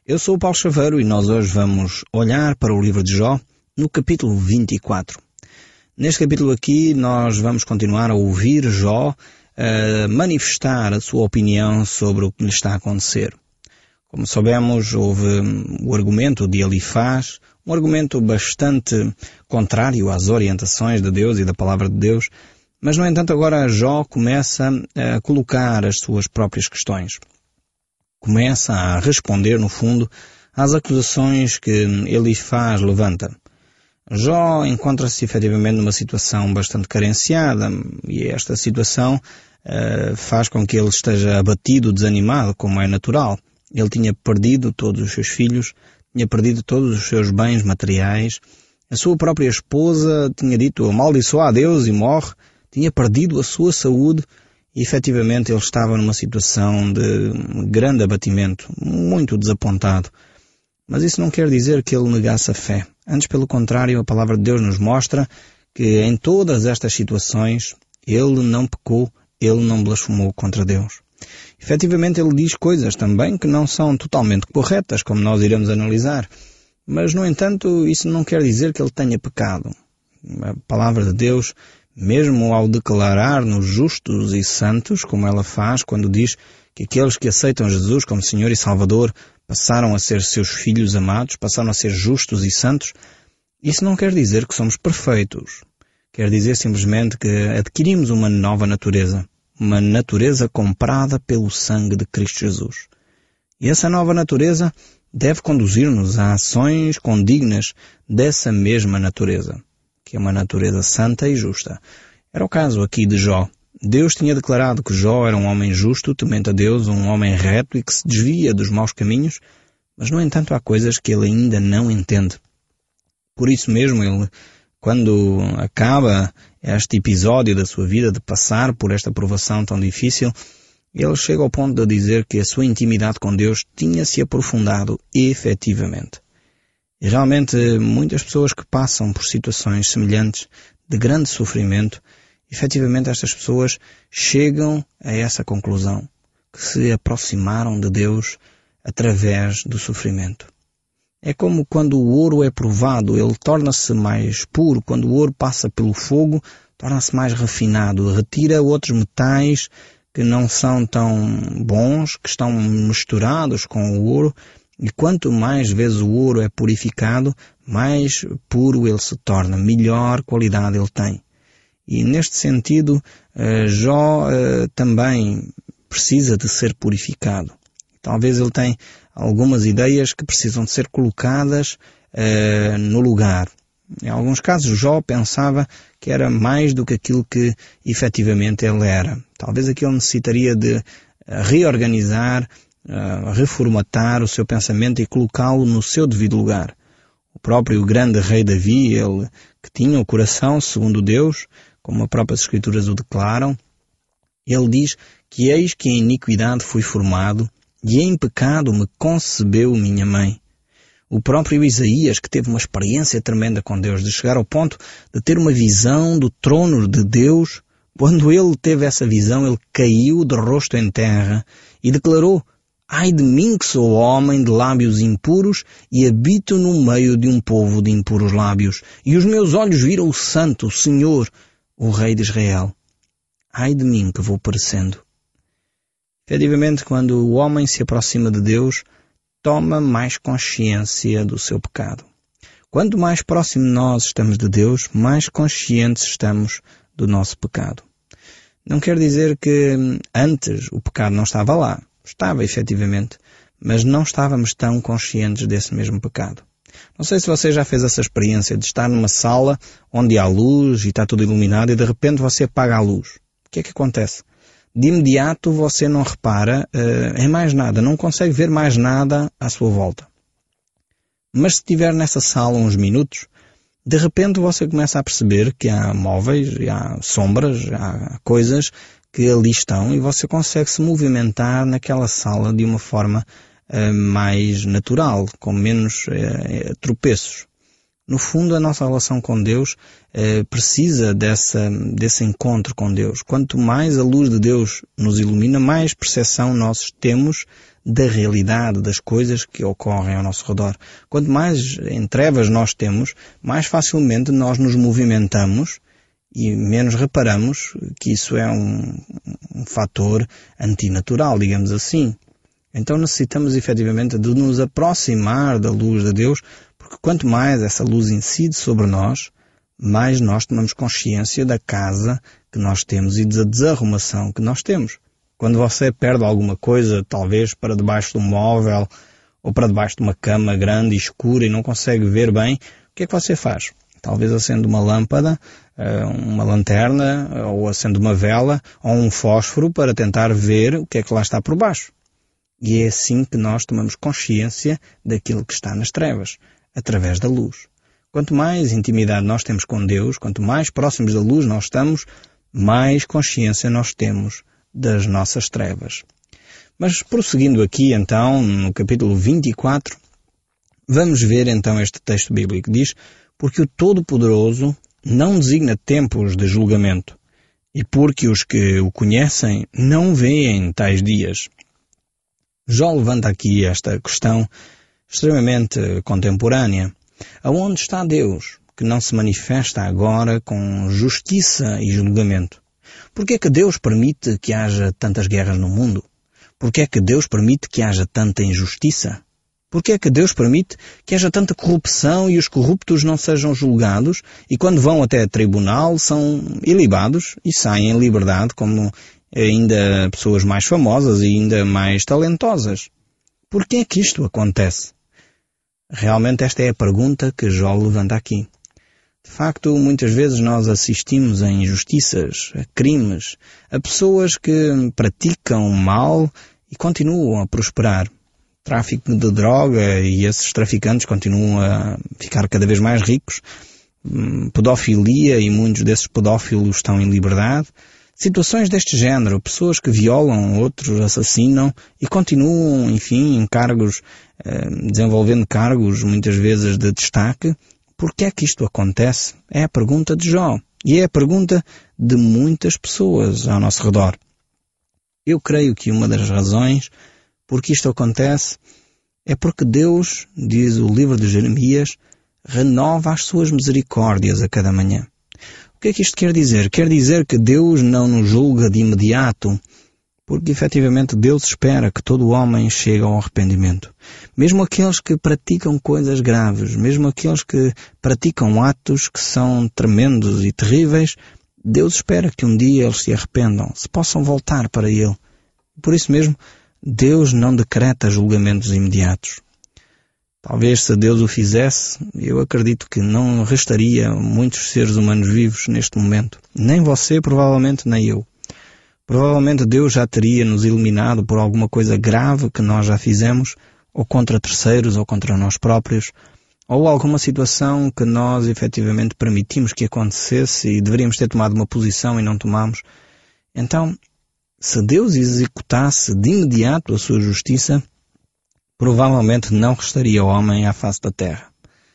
Eu sou o Paulo Chaveiro e nós hoje vamos olhar para o livro de Jó no capítulo 24. Neste capítulo aqui nós vamos continuar a ouvir Jó manifestar a sua opinião sobre o que lhe está a acontecer. Como sabemos, houve o argumento de Elifaz, um argumento bastante contrário às orientações de Deus e da palavra de Deus, mas no entanto agora Jó começa a colocar as suas próprias questões. Começa a responder, no fundo, às acusações que Elifaz levanta. Jó encontra-se efetivamente numa situação bastante carenciada e esta situação faz com que ele esteja abatido, desanimado, como é natural. Ele tinha perdido todos os seus filhos, tinha perdido todos os seus bens materiais, a sua própria esposa tinha dito amaldiçoa a Deus e morre, tinha perdido a sua saúde e efetivamente ele estava numa situação de grande abatimento, muito desapontado. Mas isso não quer dizer que ele negasse a fé. Antes, pelo contrário, a palavra de Deus nos mostra que em todas estas situações ele não pecou, ele não blasfemou contra Deus. Efetivamente ele diz coisas também que não são totalmente corretas, como nós iremos analisar. Mas, no entanto, isso não quer dizer que ele tenha pecado. A palavra de Deus, mesmo ao declarar-nos justos e santos, como ela faz quando diz que aqueles que aceitam Jesus como Senhor e Salvador passaram a ser seus filhos amados, passaram a ser justos e santos, isso não quer dizer que somos perfeitos. Quer dizer simplesmente que adquirimos uma nova natureza comprada pelo sangue de Cristo Jesus. E essa nova natureza deve conduzir-nos a ações condignas dessa mesma natureza, que é uma natureza santa e justa. Era o caso aqui de Jó. Deus tinha declarado que Jó era um homem justo, temente a Deus, um homem reto e que se desvia dos maus caminhos, mas no entanto há coisas que ele ainda não entende. Por isso mesmo ele, quando acaba este episódio da sua vida de passar por esta provação tão difícil, ele chega ao ponto de dizer que a sua intimidade com Deus tinha se aprofundado efetivamente. E realmente muitas pessoas que passam por situações semelhantes de grande sofrimento, efetivamente estas pessoas chegam a essa conclusão, que se aproximaram de Deus através do sofrimento. É como quando o ouro é provado, ele torna-se mais puro. Quando o ouro passa pelo fogo, torna-se mais refinado, retira outros metais que não são tão bons, que estão misturados com o ouro, e quanto mais vezes o ouro é purificado, mais puro ele se torna, melhor qualidade ele tem. E neste sentido, Jó também precisa de ser purificado. Talvez ele tenha algumas ideias que precisam de ser colocadas no lugar. Em alguns casos, Jó pensava que era mais do que aquilo que efetivamente ele era. Talvez aquilo necessitaria de reorganizar, reformatar o seu pensamento e colocá-lo no seu devido lugar. O próprio grande rei Davi, ele que tinha o coração segundo Deus, como as próprias Escrituras o declaram, ele diz que eis que em iniquidade fui formado e em pecado me concebeu minha mãe. O próprio Isaías, que teve uma experiência tremenda com Deus, de chegar ao ponto de ter uma visão do trono de Deus, quando ele teve essa visão, ele caiu de rosto em terra e declarou: ai de mim que sou homem de lábios impuros e habito no meio de um povo de impuros lábios, e os meus olhos viram o Santo, o Senhor, o Rei de Israel. Ai de mim que vou perecendo. Efetivamente, quando o homem se aproxima de Deus, toma mais consciência do seu pecado. Quanto mais próximo nós estamos de Deus, mais conscientes estamos do nosso pecado. Não quer dizer que antes o pecado não estava lá. Estava, efetivamente, mas não estávamos tão conscientes desse mesmo pecado. Não sei se você já fez essa experiência de estar numa sala onde há luz e está tudo iluminado e de repente você apaga a luz. O que é que acontece? De imediato você não repara em mais nada, não consegue ver mais nada à sua volta. Mas se estiver nessa sala uns minutos, de repente você começa a perceber que há móveis, há sombras, há coisas que ali estão e você consegue se movimentar naquela sala de uma forma mais natural, com menos tropeços. No fundo, a nossa relação com Deus precisa desse encontro com Deus. Quanto mais a luz de Deus nos ilumina, mais percepção nós temos da realidade, das coisas que ocorrem ao nosso redor. Quanto mais em trevas nós temos, mais facilmente nós nos movimentamos e menos reparamos que isso é um fator antinatural, digamos assim. Então necessitamos efetivamente de nos aproximar da luz de Deus, porque quanto mais essa luz incide sobre nós, mais nós tomamos consciência da casa que nós temos e da desarrumação que nós temos. Quando você perde alguma coisa, talvez para debaixo de um móvel ou para debaixo de uma cama grande e escura e não consegue ver bem, o que é que você faz? Talvez acende uma lâmpada, uma lanterna, ou acende uma vela ou um fósforo para tentar ver o que é que lá está por baixo. E é assim que nós tomamos consciência daquilo que está nas trevas, através da luz. Quanto mais intimidade nós temos com Deus, quanto mais próximos da luz nós estamos, mais consciência nós temos das nossas trevas. Mas prosseguindo aqui então, no capítulo 24, vamos ver então este texto bíblico. Diz: porque o Todo-Poderoso não designa tempos de julgamento, e porque os que o conhecem não veem tais dias. Jó levanta aqui esta questão extremamente contemporânea. Aonde está Deus, que não se manifesta agora com justiça e julgamento? Por que é que Deus permite que haja tantas guerras no mundo? Por que é que Deus permite que haja tanta injustiça? Por que é que Deus permite que haja tanta corrupção e os corruptos não sejam julgados e quando vão até tribunal são ilibados e saem em liberdade como ainda pessoas mais famosas e ainda mais talentosas? Por que é que isto acontece? Realmente esta é a pergunta que Jó levanta aqui. De facto, muitas vezes nós assistimos a injustiças, a crimes, a pessoas que praticam mal e continuam a prosperar. Tráfico de droga e esses traficantes continuam a ficar cada vez mais ricos. Pedofilia e muitos desses pedófilos estão em liberdade. Situações deste género, pessoas que violam, outros assassinam e continuam, enfim, em cargos, desenvolvendo cargos muitas vezes de destaque. Por que é que isto acontece? É a pergunta de Jó e é a pergunta de muitas pessoas ao nosso redor. Eu creio que uma das razões porque isto acontece é porque Deus, diz o livro de Jeremias, renova as suas misericórdias a cada manhã. O que é que isto quer dizer? Quer dizer que Deus não nos julga de imediato, porque efetivamente Deus espera que todo homem chegue ao arrependimento. Mesmo aqueles que praticam coisas graves, mesmo aqueles que praticam atos que são tremendos e terríveis, Deus espera que um dia eles se arrependam, se possam voltar para Ele. Por isso mesmo, Deus não decreta julgamentos imediatos. Talvez se Deus o fizesse, eu acredito que não restaria muitos seres humanos vivos neste momento. Nem você, provavelmente, nem eu. Provavelmente Deus já teria nos eliminado por alguma coisa grave que nós já fizemos, ou contra terceiros, ou contra nós próprios, ou alguma situação que nós efetivamente permitimos que acontecesse e deveríamos ter tomado uma posição e não tomamos. Então, se Deus executasse de imediato a sua justiça, provavelmente não restaria homem à face da terra.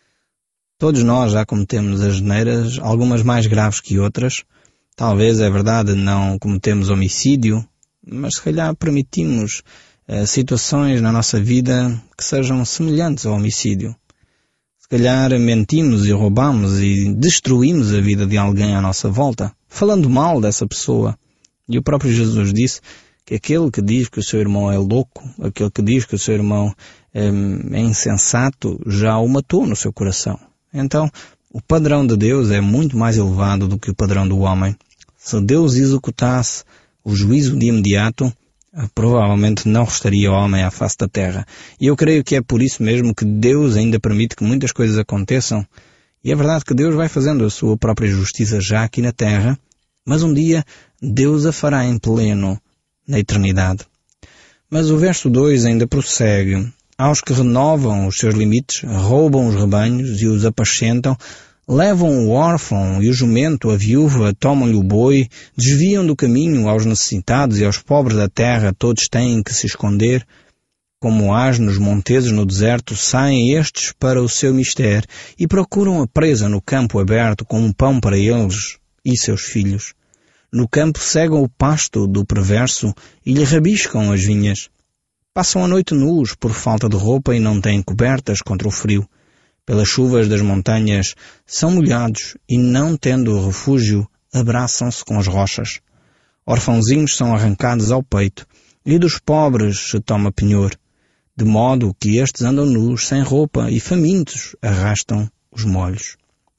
Todos nós já cometemos asneiras, algumas mais graves que outras. Talvez, é verdade, não cometemos homicídio, mas se calhar permitimos situações na nossa vida que sejam semelhantes ao homicídio. Se calhar mentimos e roubamos e destruímos a vida de alguém à nossa volta, falando mal dessa pessoa. E o próprio Jesus disse que aquele que diz que o seu irmão é louco, aquele que diz que o seu irmão é insensato, já o matou no seu coração. Então, o padrão de Deus é muito mais elevado do que o padrão do homem. Se Deus executasse o juízo de imediato, provavelmente não restaria homem à face da terra. E eu creio que é por isso mesmo que Deus ainda permite que muitas coisas aconteçam. E é verdade que Deus vai fazendo a sua própria justiça já aqui na terra, mas um dia Deus a fará em pleno na eternidade. Mas o verso 2 ainda prossegue. Aos que renovam os seus limites, roubam os rebanhos e os apacentam, levam o órfão e o jumento, a viúva, tomam-lhe o boi, desviam do caminho aos necessitados e aos pobres da terra, todos têm que se esconder. Como asnos monteses no deserto, saem estes para o seu mister e procuram a presa no campo aberto com um pão para eles e seus filhos. No campo cegam o pasto do perverso e lhe rabiscam as vinhas. Passam a noite nus por falta de roupa e não têm cobertas contra o frio. Pelas chuvas das montanhas são molhados e, não tendo refúgio, abraçam-se com as rochas. Orfãozinhos são arrancados ao peito e dos pobres se toma penhor, de modo que estes andam nus, sem roupa, e famintos arrastam os molhos.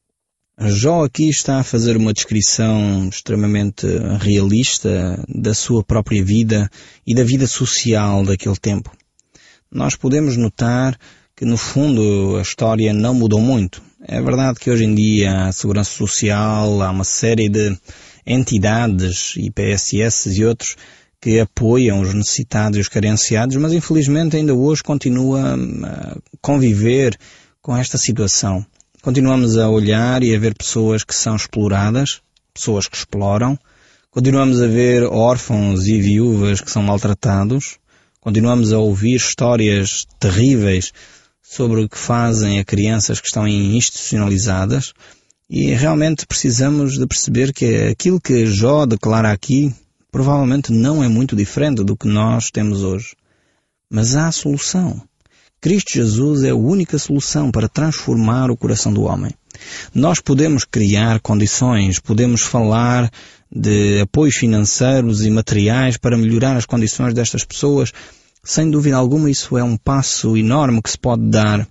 Jó aqui está a fazer uma descrição extremamente realista da sua própria vida e da vida social daquele tempo. Nós podemos notar que, no fundo, a história não mudou muito. É verdade que hoje em dia há segurança social, há uma série de entidades, IPSS e outros, que apoiam os necessitados e os carenciados, mas infelizmente ainda hoje continua a conviver com esta situação. Continuamos a olhar e a ver pessoas que são exploradas, pessoas que exploram. Continuamos a ver órfãos e viúvas que são maltratados. Continuamos a ouvir histórias terríveis sobre o que fazem a crianças que estão institucionalizadas. E realmente precisamos de perceber que aquilo que Jó declara aqui provavelmente não é muito diferente do que nós temos hoje. Mas há solução. Cristo Jesus é a única solução para transformar o coração do homem. Nós podemos criar condições, podemos falar de apoios financeiros e materiais para melhorar as condições destas pessoas. Sem dúvida alguma, isso é um passo enorme que se pode dar.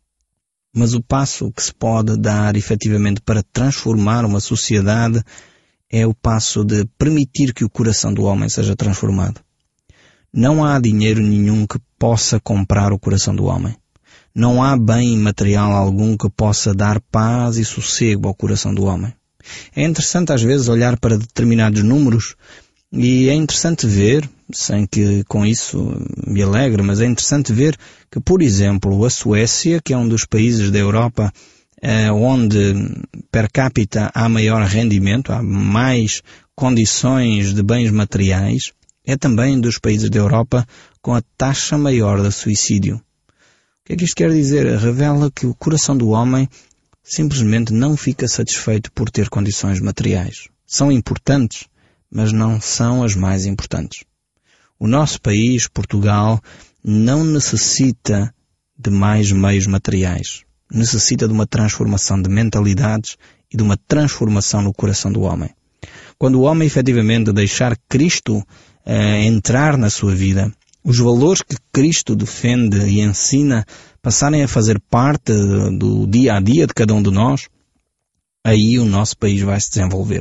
Mas o passo que se pode dar, efetivamente, para transformar uma sociedade é o passo de permitir que o coração do homem seja transformado. Não há dinheiro nenhum que possa comprar o coração do homem. Não há bem material algum que possa dar paz e sossego ao coração do homem. É interessante às vezes olhar para determinados números e é interessante ver, sem que com isso me alegre, mas é interessante ver que, por exemplo, a Suécia, que é um dos países da Europa onde per capita há maior rendimento, há mais condições de bens materiais, é também dos países da Europa com a taxa maior de suicídio. O que é que isto quer dizer? Revela que o coração do homem simplesmente não fica satisfeito por ter condições materiais. São importantes, mas não são as mais importantes. O nosso país, Portugal, não necessita de mais meios materiais. Necessita de uma transformação de mentalidades e de uma transformação no coração do homem. Quando o homem efetivamente deixar Cristo entrar na sua vida, os valores que Cristo defende e ensina passarem a fazer parte do dia a dia de cada um de nós, aí o nosso país vai se desenvolver.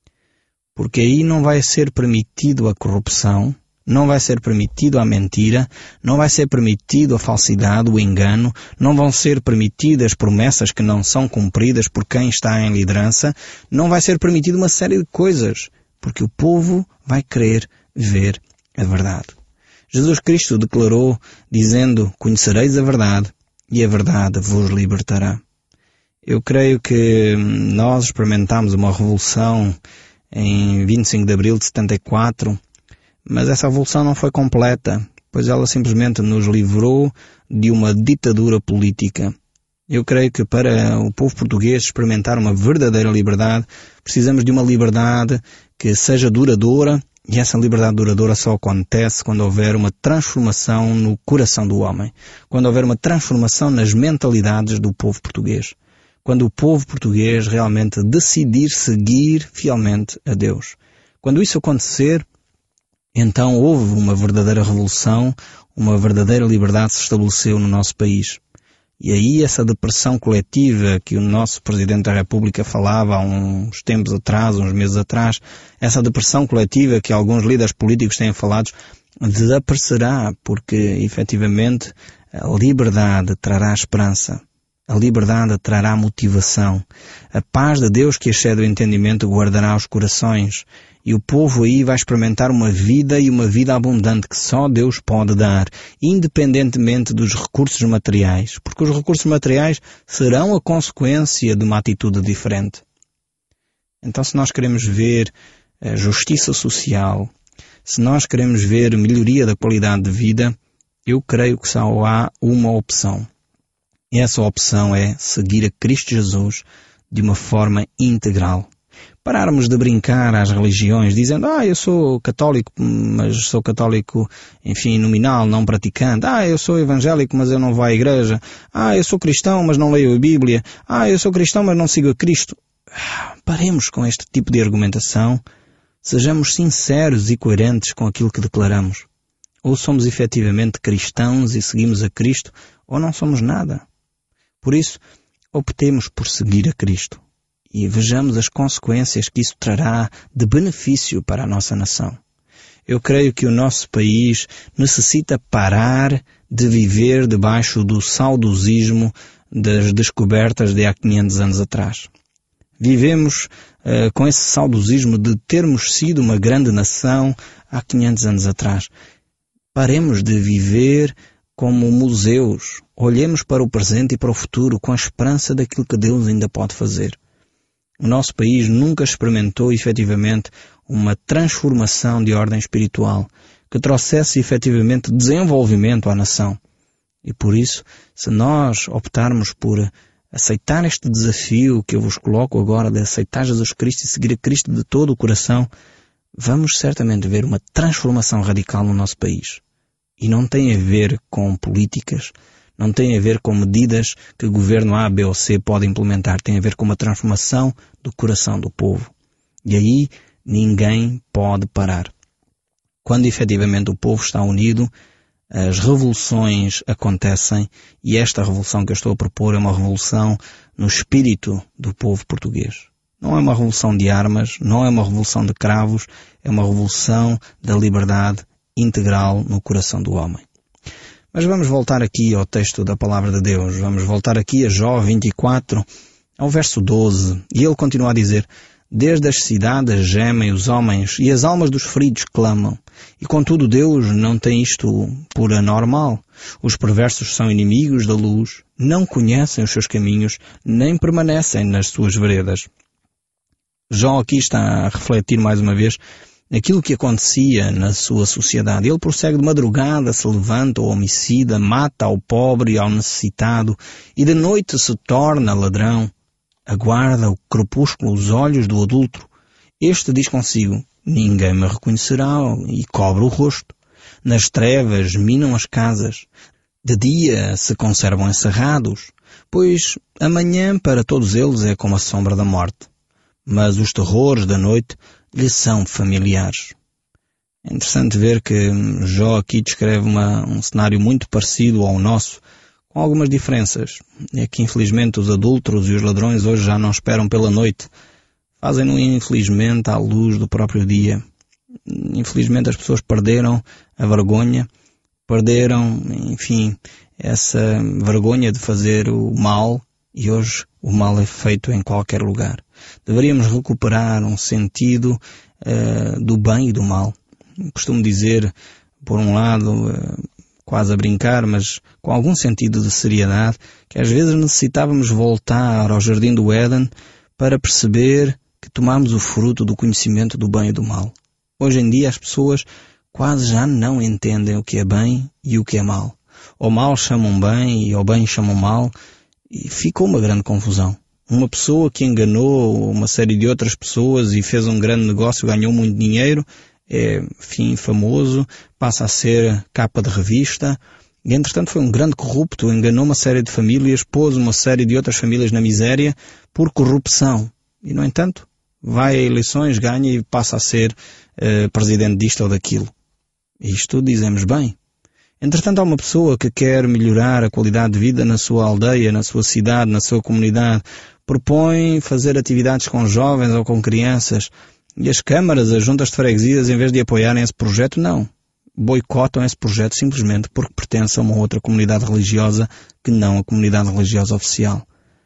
Porque aí não vai ser permitido a corrupção, não vai ser permitido a mentira, não vai ser permitido a falsidade, o engano, não vão ser permitidas promessas que não são cumpridas por quem está em liderança, não vai ser permitido uma série de coisas, porque o povo vai querer ver a verdade. Jesus Cristo declarou, dizendo, conhecereis a verdade e a verdade vos libertará. Eu creio que nós experimentámos uma revolução em 25 de abril de 74, mas essa revolução não foi completa, pois ela simplesmente nos livrou de uma ditadura política. Eu creio que para o povo português experimentar uma verdadeira liberdade, precisamos de uma liberdade que seja duradoura, e essa liberdade duradoura só acontece quando houver uma transformação no coração do homem, quando houver uma transformação nas mentalidades do povo português, quando o povo português realmente decidir seguir fielmente a Deus. Quando isso acontecer, então houve uma verdadeira revolução, uma verdadeira liberdade se estabeleceu no nosso país. E aí essa depressão coletiva que o nosso Presidente da República falava há uns tempos atrás, uns meses atrás, essa depressão coletiva que alguns líderes políticos têm falado, desaparecerá, porque efetivamente a liberdade trará esperança. A liberdade trará motivação. A paz de Deus que excede o entendimento guardará os corações. E o povo aí vai experimentar uma vida e uma vida abundante que só Deus pode dar, independentemente dos recursos materiais, porque os recursos materiais serão a consequência de uma atitude diferente. Então, se nós queremos ver a justiça social, se nós queremos ver melhoria da qualidade de vida, eu creio que só há uma opção. E essa opção é seguir a Cristo Jesus de uma forma integral. Pararmos de brincar às religiões, dizendo, eu sou católico, mas sou católico, nominal, não praticante. Eu sou evangélico, mas eu não vou à igreja. Eu sou cristão, mas não leio a Bíblia. Eu sou cristão, mas não sigo a Cristo. Paremos com este tipo de argumentação. Sejamos sinceros e coerentes com aquilo que declaramos. Ou somos efetivamente cristãos e seguimos a Cristo, ou não somos nada. Por isso, optemos por seguir a Cristo. E vejamos as consequências que isso trará de benefício para a nossa nação. Eu creio que o nosso país necessita parar de viver debaixo do saudosismo das descobertas de há 500 anos atrás. Vivemos com esse saudosismo de termos sido uma grande nação há 500 anos atrás. Paremos de viver como museus. Olhemos para o presente e para o futuro com a esperança daquilo que Deus ainda pode fazer. O nosso país nunca experimentou efetivamente uma transformação de ordem espiritual que trouxesse efetivamente desenvolvimento à nação. E por isso, se nós optarmos por aceitar este desafio que eu vos coloco agora de aceitar Jesus Cristo e seguir a Cristo de todo o coração, vamos certamente ver uma transformação radical no nosso país. E não tem a ver com políticas, não tem a ver com medidas que o governo A, B ou C pode implementar. Tem a ver com uma transformação do coração do povo. E aí ninguém pode parar. Quando efetivamente o povo está unido, as revoluções acontecem e esta revolução que eu estou a propor é uma revolução no espírito do povo português. Não é uma revolução de armas, não é uma revolução de cravos, é uma revolução da liberdade integral no coração do homem. Mas vamos voltar aqui ao texto da Palavra de Deus. Vamos voltar aqui a Jó 24, ao verso 12. E ele continua a dizer, desde as cidades gemem os homens e as almas dos feridos clamam. E contudo Deus não tem isto por anormal. Os perversos são inimigos da luz, não conhecem os seus caminhos, nem permanecem nas suas veredas. Jó aqui está a refletir mais uma vez aquilo que acontecia na sua sociedade. Ele prossegue de madrugada, se levanta o homicida, mata ao pobre e ao necessitado, e de noite se torna ladrão. Aguarda o crepúsculo os olhos do adúltero. Este diz consigo, ninguém me reconhecerá, e cobre o rosto. Nas trevas minam as casas. De dia se conservam encerrados, pois amanhã para todos eles é como a sombra da morte. Mas os terrores da noite lhe são familiares. É interessante ver que Jó aqui descreve um cenário muito parecido ao nosso, com algumas diferenças. É que infelizmente os adúlteros e os ladrões hoje já não esperam pela noite. Fazem-no infelizmente à luz do próprio dia. Infelizmente as pessoas perderam a vergonha, perderam, essa vergonha de fazer o mal, e hoje o mal é feito em qualquer lugar. Deveríamos recuperar um sentido do bem e do mal. Costumo dizer, por um lado, quase a brincar, mas com algum sentido de seriedade, que às vezes necessitávamos voltar ao Jardim do Éden para perceber que tomamos o fruto do conhecimento do bem e do mal. Hoje em dia as pessoas quase já não entendem o que é bem e o que é mal. Ao mal chamam bem e ao bem chamam mal, e ficou uma grande confusão. Uma pessoa que enganou uma série de outras pessoas e fez um grande negócio, ganhou muito dinheiro, é, famoso, passa a ser capa de revista, e entretanto foi um grande corrupto, enganou uma série de famílias, pôs uma série de outras famílias na miséria por corrupção. E, no entanto, vai a eleições, ganha e passa a ser presidente disto ou daquilo. Isto dizemos bem. Entretanto, há uma pessoa que quer melhorar a qualidade de vida na sua aldeia, na sua cidade, na sua comunidade, propõe fazer atividades com jovens ou com crianças, e as câmaras, as juntas de freguesias, em vez de apoiarem esse projeto, não. Boicotam esse projeto simplesmente porque pertence a uma outra comunidade religiosa que não a comunidade religiosa oficial.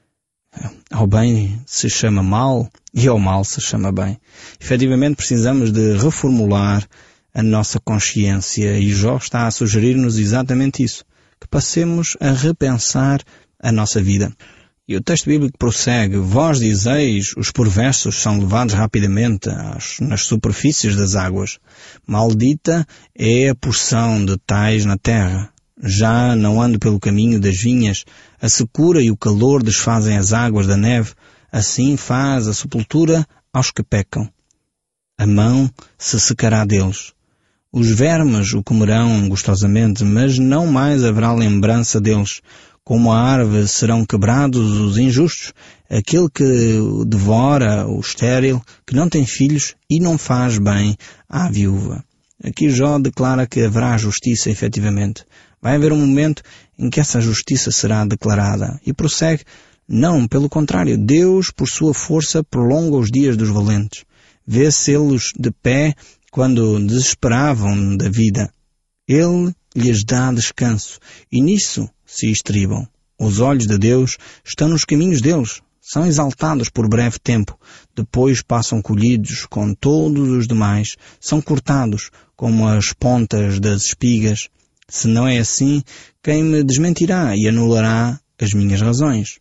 Ao bem se chama mal e ao mal se chama bem. Efetivamente precisamos de reformular a nossa consciência, e Jó está a sugerir-nos exatamente isso, que passemos a repensar a nossa vida. E o texto bíblico prossegue, vós dizeis, os perversos são levados rapidamente nas superfícies das águas. Maldita é a porção de tais na terra. Já não ando pelo caminho das vinhas, a secura e o calor desfazem as águas da neve, assim faz a sepultura aos que pecam. A mão se secará deles. Os vermes o comerão gostosamente, mas não mais haverá lembrança deles. Como a árvore serão quebrados os injustos, aquele que devora o estéril, que não tem filhos e não faz bem à viúva. Aqui Jó declara que haverá justiça efetivamente. Vai haver um momento em que essa justiça será declarada. E prossegue, não, pelo contrário, Deus, por sua força, prolonga os dias dos valentes. Vê-se-los de pé quando desesperavam da vida. Ele lhes dá descanso, e nisso se estribam. Os olhos de Deus estão nos caminhos deles. São exaltados por breve tempo, depois passam colhidos com todos os demais, são cortados como as pontas das espigas. Se não é assim, quem me desmentirá e anulará as minhas razões?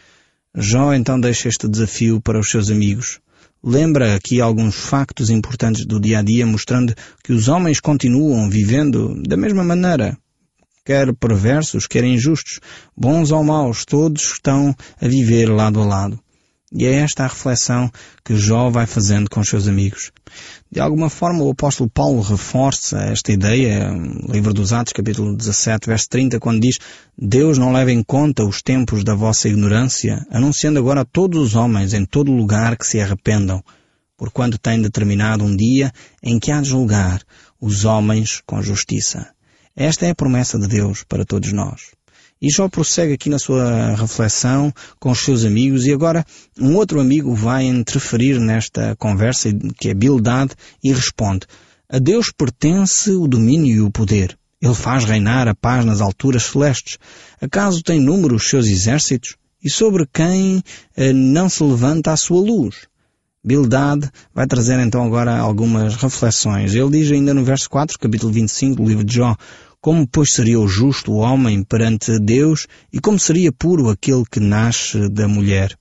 Jó então deixa este desafio para os seus amigos. Lembra aqui alguns factos importantes do dia a dia, mostrando que os homens continuam vivendo da mesma maneira. Quer perversos, quer injustos, bons ou maus, todos estão a viver lado a lado. E é esta a reflexão que Jó vai fazendo com os seus amigos. De alguma forma o apóstolo Paulo reforça esta ideia, no livro dos Atos, capítulo 17, verso 30, quando diz: Deus não leva em conta os tempos da vossa ignorância, anunciando agora a todos os homens em todo lugar que se arrependam, porquanto tem determinado um dia em que há de julgar os homens com justiça. Esta é a promessa de Deus para todos nós. E Jó prossegue aqui na sua reflexão com os seus amigos, e agora um outro amigo vai interferir nesta conversa, que é Bildad, e responde: a Deus pertence o domínio e o poder. Ele faz reinar a paz nas alturas celestes. Acaso tem número os seus exércitos? E sobre quem não se levanta a sua luz? Bildad vai trazer então agora algumas reflexões. Ele diz ainda no verso 4, capítulo 25 do livro de Jó: como, pois, seria o justo o homem perante Deus, e como seria puro aquele que nasce da mulher?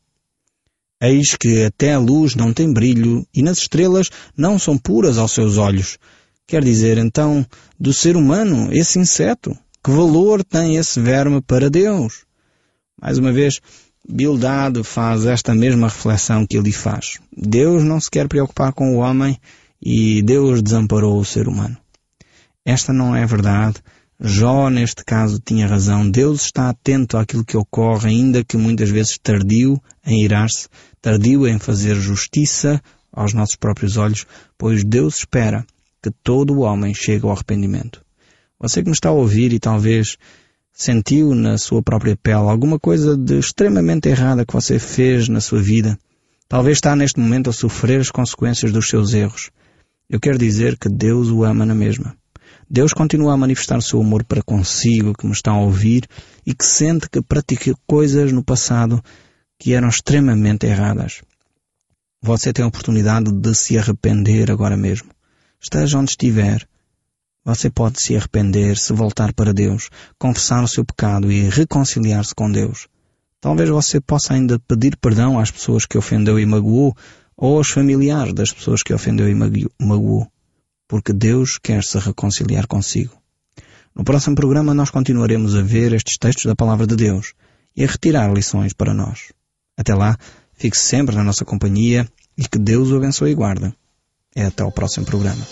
Eis que até a luz não tem brilho, e nas estrelas não são puras aos seus olhos. Quer dizer, então, do ser humano, esse inseto, que valor tem esse verme para Deus? Mais uma vez, Bildad faz esta mesma reflexão que ele faz. Deus não se quer preocupar com o homem, e Deus desamparou o ser humano. Esta não é verdade. Jó, neste caso, tinha razão. Deus está atento àquilo que ocorre, ainda que muitas vezes tardio em irar-se, tardio em fazer justiça aos nossos próprios olhos, pois Deus espera que todo o homem chegue ao arrependimento. Você que me está a ouvir e talvez sentiu na sua própria pele alguma coisa de extremamente errada que você fez na sua vida, talvez está neste momento a sofrer as consequências dos seus erros. Eu quero dizer que Deus o ama na mesma. Deus continua a manifestar o seu amor para consigo, que me está a ouvir, e que sente que praticou coisas no passado que eram extremamente erradas. Você tem a oportunidade de se arrepender agora mesmo. Esteja onde estiver, você pode se arrepender, se voltar para Deus, confessar o seu pecado e reconciliar-se com Deus. Talvez você possa ainda pedir perdão às pessoas que ofendeu e magoou, ou aos familiares das pessoas que ofendeu e magoou, porque Deus quer se reconciliar consigo. No próximo programa nós continuaremos a ver estes textos da Palavra de Deus e a retirar lições para nós. Até lá, fique sempre na nossa companhia e que Deus o abençoe e guarde. Até ao próximo programa.